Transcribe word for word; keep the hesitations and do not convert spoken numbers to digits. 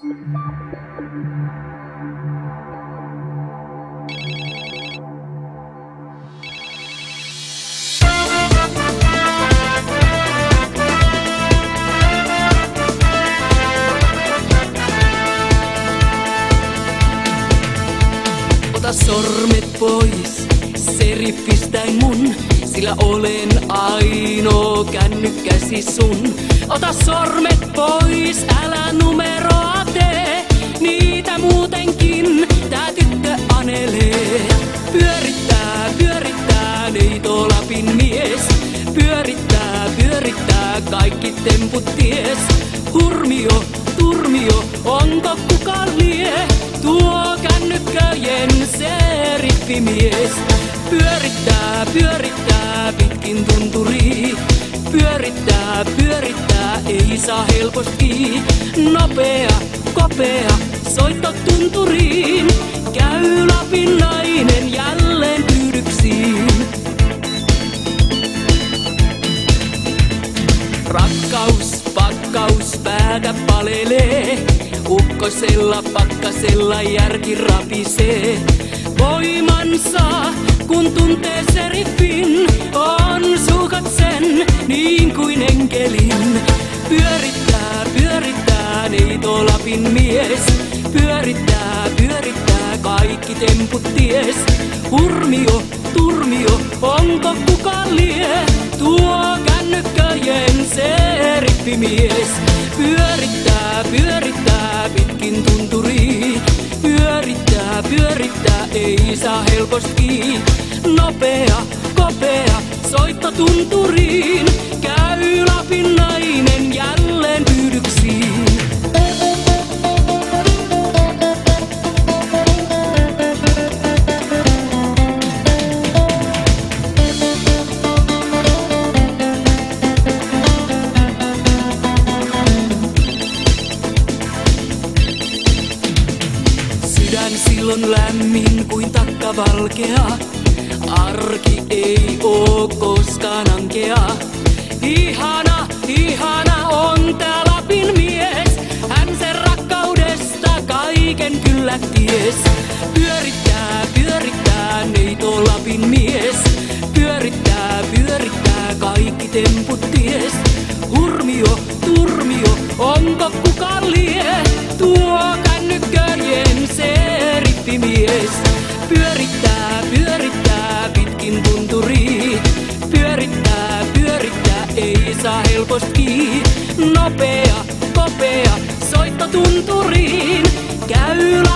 Ota sormet pois seriffistäin mun, sillä olen ainoa kännykkäsi sun. Ota sormet pois, älä numeroa tee, niitä muutenkin tää tyttö anelee. Pyörittää, pyörittää, neito Lapin mies. Pyörittää, pyörittää, kaikki temput ties. Hurmio, turmio, onko kuka lie? Tuo kännykköjen seriffimies. Pyörittää, pyörittää pitkin tunturia. Pyörittää, pyörittää, ei saa helposti. Nopea, kopea, soitto tunturiin. Käy Lapin nainen jälleen pyydyksiin. Rakkaus, pakkaus, päätä palelee. Ukkosella, pakkasella järki rapisee. Voimansa, kun tuntee seriffin, on suukat sen niin kuin enkelin. Pyörittää, pyörittää, neito Lapin mies. Pyörittää, pyörittää, kaikki temput ties. Hurmio, turmio, onko kuka lie? Tuo kännykköjen seriffimies. Pyörittää, pyörittää, pitkin tunturia. Pyörittää, pyörittää, ei saa helposti. Nopea, kopea, soitto tunturiin. Käy Lapin nainen jälleen pyydyksiin. Sydän silloin lämmin kuin takka valkea. Arki ei oo koskaan ankea. Ihana, ihana on tää Lapin mies. Hän sen rakkaudesta kaiken kyllä ties. Pyörittää, pyörittää, neito Lapin mies. Pyörittää, pyörittää, kaikki temput ties. Hurmio, turmio, onko kuka lie? Tuo kännykköjen seriffimies. Pyörittää, pyörittää, pitkin tunturia. Pyörittää, pyörittää, ei saa helposti. Nopea, kopea, soitto tunturiin. Käy